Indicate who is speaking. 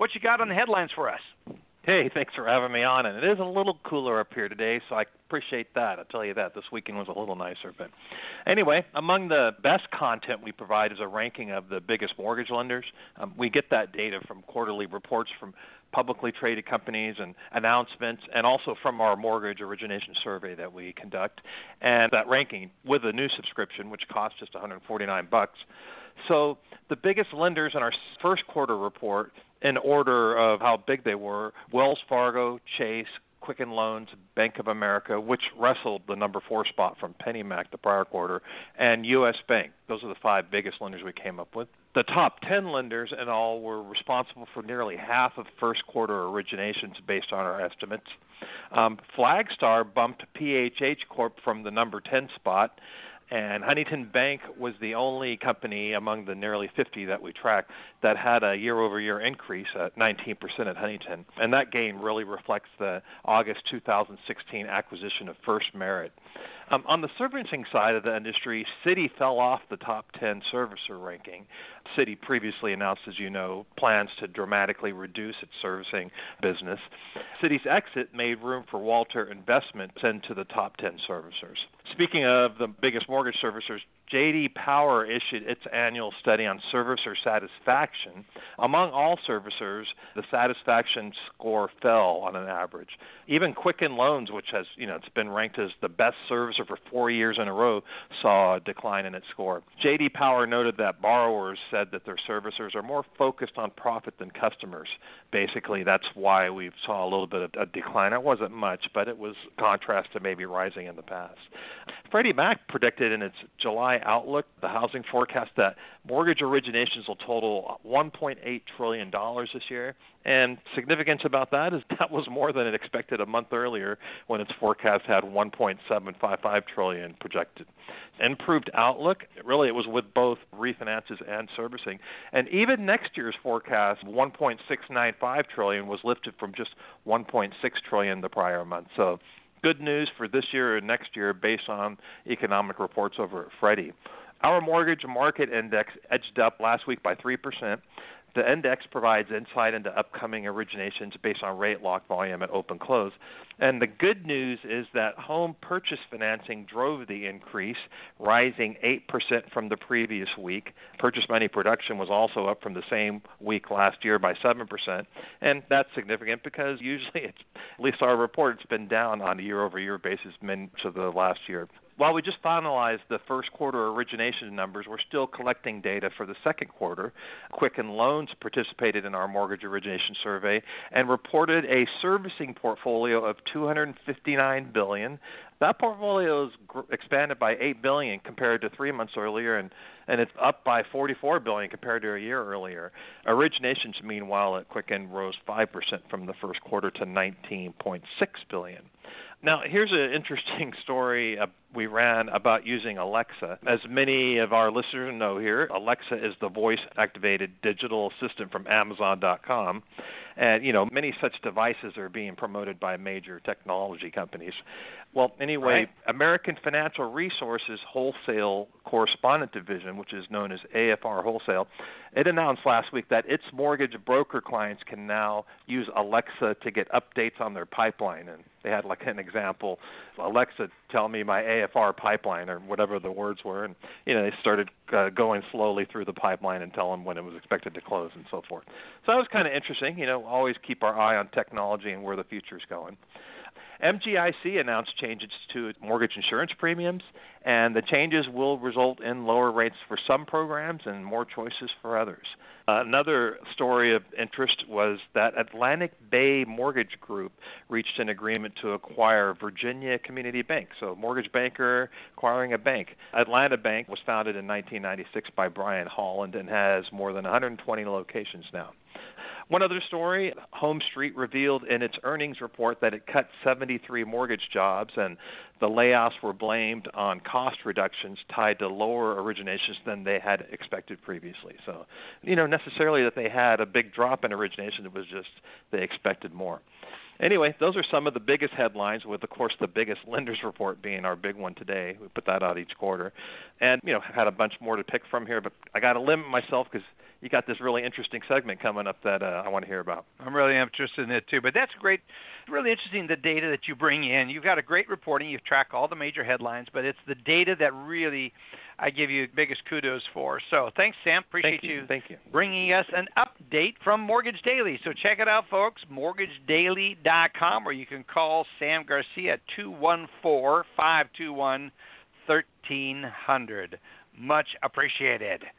Speaker 1: what you got on the headlines for us?
Speaker 2: Hey, thanks for having me on. And it is a little cooler up here today, so I appreciate that. I'll tell you that. This weekend was a little nicer. But anyway, among the best content we provide is a ranking of the biggest mortgage lenders. We get that data from quarterly reports from publicly traded companies and announcements, and also from our mortgage origination survey that we conduct. And that ranking with a new subscription, which costs just $149. So the biggest lenders in our first quarter report, in order of how big they were: Wells Fargo, Chase, Quicken Loans, Bank of America, which wrestled the number 4 spot from PennyMac the prior quarter, and U.S. Bank. Those are the 5 biggest lenders we came up with. The top 10 lenders in all were responsible for nearly half of first quarter originations based on our estimates. Flagstar bumped PHH Corp from the number 10 spot, and Huntington Bank was the only company among the nearly 50 that we tracked that had a year-over-year increase at 19% at Huntington. And that gain really reflects the August 2016 acquisition of First Merit. On the servicing side of the industry, Citi fell off the top 10 servicer ranking. Citi previously announced, as you know, plans to dramatically reduce its servicing business. Citi's exit made room for Walter Investments into the top 10 servicers. Speaking of the biggest mortgage servicers, J.D. Power issued its annual study on servicer satisfaction. Among all servicers, the satisfaction score fell on an average. Even Quicken Loans, which has, it's been ranked as the best servicer for 4 years in a row, saw a decline in its score. J.D. Power noted that borrowers said that their servicers are more focused on profit than customers. Basically, that's why we saw a little bit of a decline. It wasn't much, but it was contrast to maybe rising in the past. Freddie Mac predicted in its July outlook, the housing forecast, that mortgage originations will total $1.8 trillion this year. And significance about that is that was more than it expected a month earlier when its forecast had $1.755 trillion projected. Improved outlook, really it was with both refinances and servicing. And even next year's forecast, $1.695 trillion, was lifted from just $1.6 trillion the prior month. So good news for this year and next year based on economic reports over at Freddie. Our mortgage market index edged up last week by 3%. The index provides insight into upcoming originations based on rate lock volume at open close. And the good news is that home purchase financing drove the increase, rising 8% from the previous week. Purchase money production was also up from the same week last year by 7%. And that's significant because usually, at least our report, it's been down on a year-over-year basis much of the last year. While we just finalized the first quarter origination numbers, we're still collecting data for the second quarter. Quicken Loans participated in our mortgage origination survey and reported a servicing portfolio of $259 billion. That portfolio is expanded by $8 billion compared to 3 months earlier, and it's up by $44 billion compared to a year earlier. Originations, meanwhile, at Quicken rose 5% from the first quarter to $19.6 billion. Now, here's an interesting story we ran about using Alexa. As many of our listeners know here, Alexa is the voice-activated digital assistant from Amazon.com. And, many such devices are being promoted by major technology companies. Well, anyway,
Speaker 1: right.
Speaker 2: American Financial Resources Wholesale Correspondent Division, which is known as AFR Wholesale, it announced last week that its mortgage broker clients can now use Alexa to get updates on their pipeline. And they had like an example, Alexa, tell me my AFR pipeline, or whatever the words were. And, they started going slowly through the pipeline and tell them when it was expected to close and so forth. So that was kind of interesting. Always keep our eye on technology and where the future's going. MGIC announced changes to its mortgage insurance premiums, and the changes will result in lower rates for some programs and more choices for others. Another story of interest was that Atlantic Bay Mortgage Group reached an agreement to acquire Virginia Community Bank. So mortgage banker acquiring a bank. Atlanta Bank was founded in 1996 by Brian Holland and has more than 120 locations now. One other story, HomeStreet revealed in its earnings report that it cut 73 mortgage jobs, and the layoffs were blamed on cost reductions tied to lower originations than they had expected previously. So, necessarily that they had a big drop in origination, it was just they expected more. Anyway, those are some of the biggest headlines, with, of course, the biggest lenders report being our big one today. We put that out each quarter. And, had a bunch more to pick from here, but I got to limit myself because you got this really interesting segment coming up that I want to hear about.
Speaker 1: I'm really interested in it too. But that's great. Really interesting, the data that you bring in. You've got a great reporting. You track all the major headlines, but it's the data that really I give you biggest kudos for. So thanks, Sam. Appreciate you bringing us an update from Mortgage Daily. So check it out, folks, mortgagedaily.com, or you can call Sam Garcia at 214-521-1300. Much appreciated.